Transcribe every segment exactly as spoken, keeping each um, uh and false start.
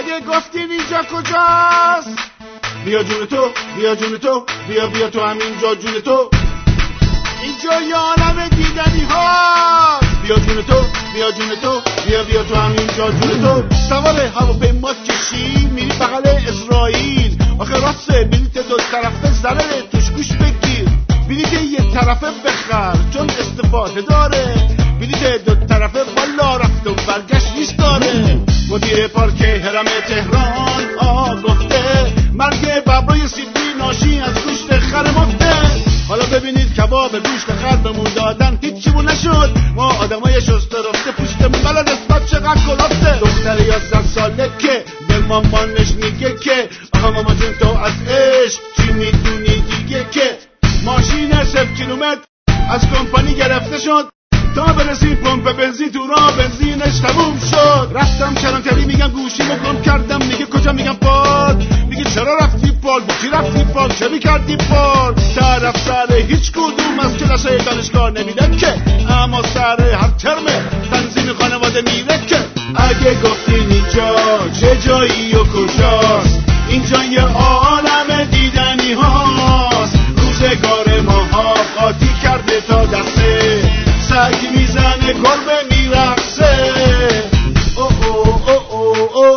اگه گفتین اینجا کجاست، بیا جون تو، بیا جون تو، بیا بیا تو همینجا جون تو، اینجا یه عالم دیدنی هاست. بیا جون تو، بیا جون تو، بیا بیا تو همینجا جون تو. سوار هواپیما کشی میری بغل اسرائیل، آخه راسته بلیت دو طرفه ضرره توش گوش بگیر. بلیت یه طرفه بخر چون استفاده داره، بلیت دو طرفه بالا رفت و برگشت نیست داره. مدیر پارک هرم تهران آه گفته مرگ ببرای سیدنی ناشی از گوشت خر مفته. حالا ببینید کباب گوشت خر بمون دادن هیچیمون نشد، ما آدمای شسته رفته پوستمون بلا نسبت چقدر کلافته. دختر یازده ساله که به مامانش میگه که آقا ماما جون تو از عشق چی میدونی دیگه، که ماشین صفر کیلومتر از کمپانی گرفته شد تا برسیم پمپ بنزین تو راه بنزینش تموم شد. رفتم کلانتری میگم گوشیمو گم کردم، میگه کجا میگم پارک، میگه چرا رفتی پارک، با کی رفتی پارک، چه میکردی پارک. طرف سر هیچ کدوم از کلاسای دانشگاه نمیده که، اما سر هر ترم تنظیم خانواده میره که. اگه گفتین اینجا چه جایی و کجاست، اینجا یه عالم دیدنی هاست. روزگار ماها قاطی کرده تا دسته، سگ میزنه گربه میرقصه. او او او او او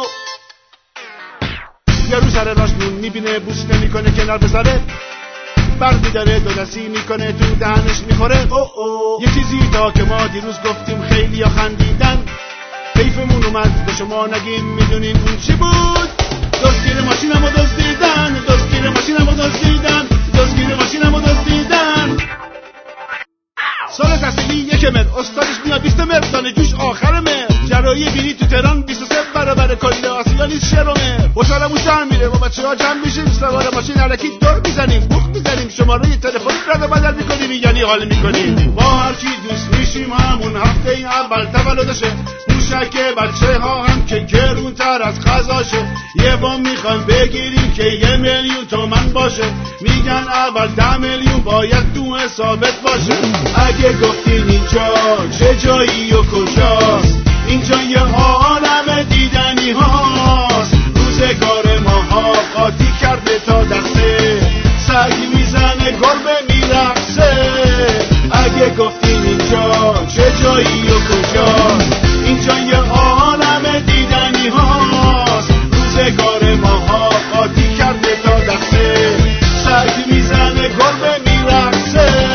یه رو سر راش نون میبینه بوس نمیکنه کنار بذاره، برمی داره دو دستی میکنه تو دهنش میخوره. او او یه چیزی تا که ما دیروز گفتیم خیلی ها خندیدن، حیفمون اومد به شما نگیم میدونین اون چی بود. دزدگیر ماشینمو دزدیدن، دزدگیر ماشینمو دزدیدن، دزدگیر ماشینمو دزدیدن. سال تحصیلی یک متر، استادش میاد بیست متر، دانشجوش آخر متر. جراحی بینی تو تهران بیست و سه برابر کل آسیا نیست شهر و متر. خوشحالمون جمع میره با بچه‌ها جمع میشیم، سوار ماشین الکی دور میزنیم، بوخ میزنیم، شماره تلفن رد و بدل میکنیم، یعنی حال میکنیم. با هر کی دوست میشیم همون هفته اول تولدشه، موشک بچه ها هم که گرونتر از غذاشه. یه وام میخوایم بگیریم که یه میلیون تومن باشه، میگن اول ده میلیون باید تو حسابت باشه. اگه گفتین اینجا چه جایی و کجاست، اینجا یه عالم دیدنی هاست. روزگار ماها قاطی کرده تا دسته، سگ میزنه گربه میرقصه. اگه گفتین اینجا چه جایی و کجاست، اینجا یه عالم دیدنی هاست. روزگار ماها قاطی کرده تا دسته، سگ میزنه گربه میرقصه.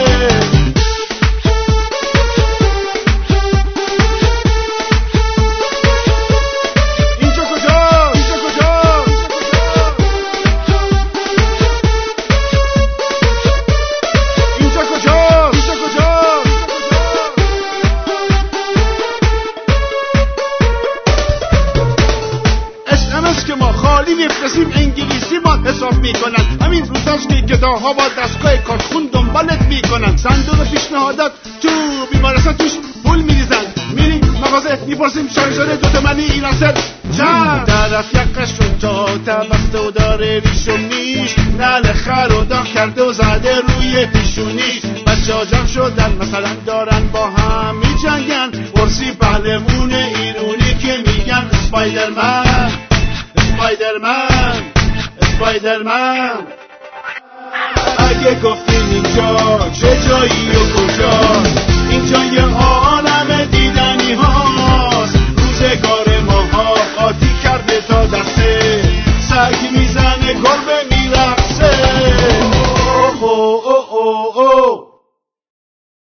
انگلیسی ما حساب میکنن، همین روزاست که گداها با دستگاه کارخون دنبالت میکنن. صندوق پیشنهادات تو بیمارستان توش پول میریزن، میریم مغازه میپرسیم شارژر دوتا منی این اثر چند. طرف یقش رو تا تبسته و داره ریش و میش، نل خر و داغ کرده و زده روی پیشونیش. بچه ها جمع شدن مثلا دارن با هم میجنگن، ورسی پهلوون ایرونی که میگن اسپایدرمن اسپایدرمن اسپایدرمن. اگه گفتین اینجا چه جایی و کجاست، اینجا یه